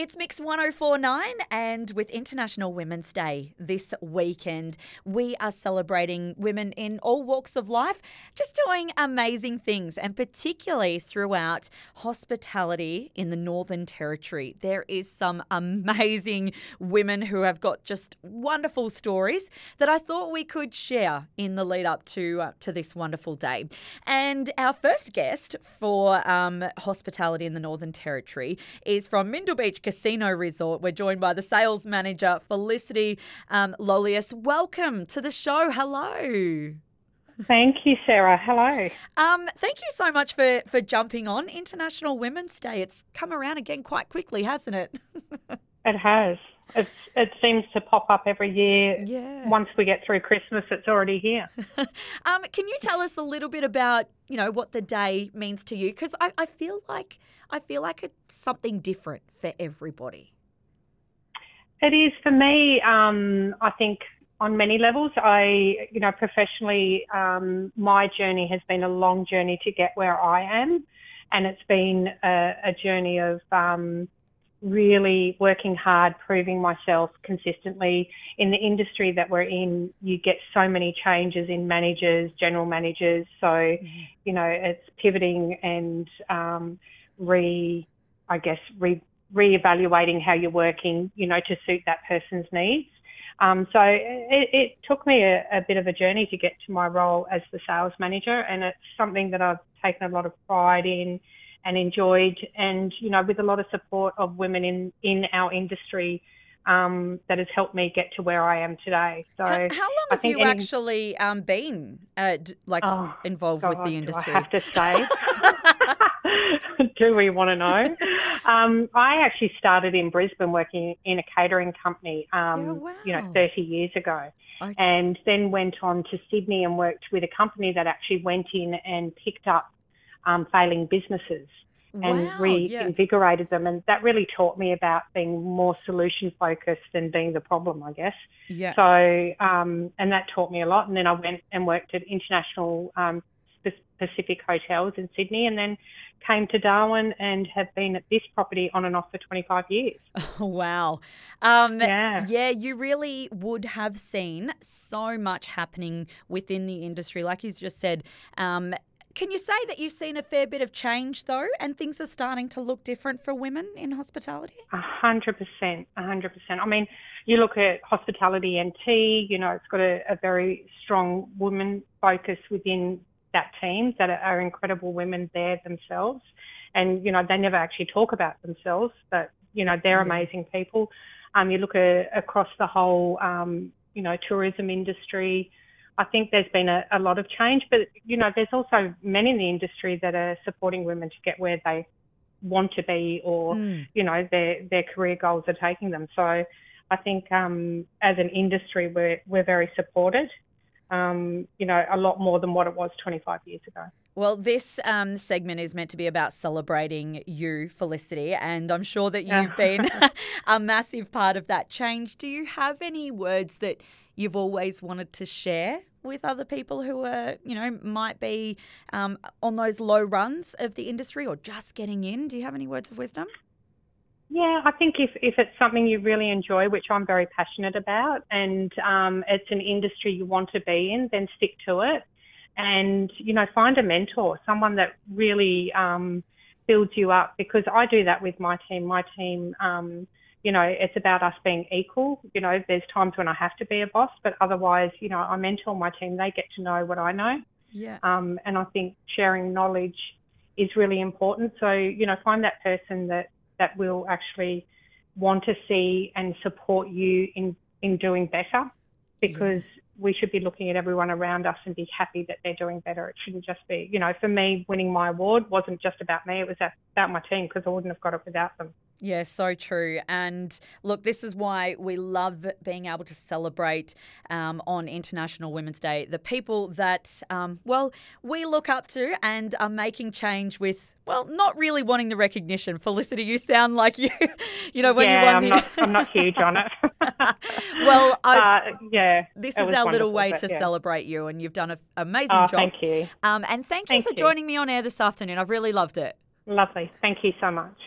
It's Mix 1049, and with International Women's Day this weekend, we are celebrating women in all walks of life, just doing amazing things, and particularly throughout hospitality in the Northern Territory. There is some amazing women who have got just wonderful stories that I thought we could share in the lead up to this wonderful day. And our first guest for hospitality in the Northern Territory is from Mindil Beach Casino Resort. We're joined by the sales manager, Felicity Lolius. Welcome to the show. Hello. Thank you, Sarah. Hello. Thank you so much for jumping on International Women's Day. It's come around again quite quickly, hasn't it? It has. It seems to pop up every year. Yeah. Once we get through Christmas, it's already here. Can you tell us a little bit about, what the day means to you? Because I feel like it's something different for everybody. It is for me. I think on many levels. Professionally, my journey has been a long journey to get where I am, and it's been a journey of really working hard, proving myself consistently. In the industry that we're in, you get so many changes in managers, general managers. So, it's pivoting and reevaluating how you're working, to suit that person's needs. So it took me a bit of a journey to get to my role as the sales manager, and it's something that I've taken a lot of pride in and enjoyed, and with a lot of support of women in our industry, that has helped me get to where I am today. So how long have you actually been involved with the industry? Do I have to say? Do we want to know? I actually started in Brisbane working in a catering company, 30 years ago. Okay. And then went on to Sydney and worked with a company that actually went in and picked up failing businesses and reinvigorated them. And that really taught me about being more solution focused than being the problem, I guess. Yeah. So, and that taught me a lot. And then I went and worked at International Pacific Hotels in Sydney, and then came to Darwin and have been at this property on and off for 25 years. Oh, wow. You really would have seen so much happening within the industry. Like you just said, can you say that you've seen a fair bit of change, though, and things are starting to look different for women in hospitality? 100%. I mean, you look at Hospitality NT, it's got a very strong woman focus within that team that are incredible women there themselves. And, they never actually talk about themselves, but, they're amazing people. You look across the whole, tourism industry. I think there's been a lot of change, but, there's also men in the industry that are supporting women to get where they want to be, or, their career goals are taking them. So I think as an industry, we're very supported, a lot more than what it was 25 years ago. Well, this segment is meant to be about celebrating you, Felicity, and I'm sure that you've been a massive part of that change. Do you have any words that you've always wanted to share with other people who are, might be on those low runs of the industry or just getting in? Do you have any words of wisdom? Yeah, I think if it's something you really enjoy, which I'm very passionate about, and it's an industry you want to be in, then stick to it. And, find a mentor, someone that really builds you up, because I do that with my team. My team, it's about us being equal. There's times when I have to be a boss, but otherwise, I mentor my team. They get to know what I know. Yeah. And I think sharing knowledge is really important. So, find that person that will actually want to see and support you in doing better, because we should be looking at everyone around us and be happy that they're doing better. It shouldn't just be, for me, winning my award wasn't just about me. It was about my team, because I wouldn't have got it without them. Yeah, so true. And look, this is why we love being able to celebrate on International Women's Day the people that, we look up to and are making change with, not really wanting the recognition. Felicity, you sound like you when you won I'm not huge on it. Well, this is our wonderful, little way to celebrate you, and you've done an amazing job. Thank you. And thank you for joining me on air this afternoon. I've really loved it. Lovely. Thank you so much.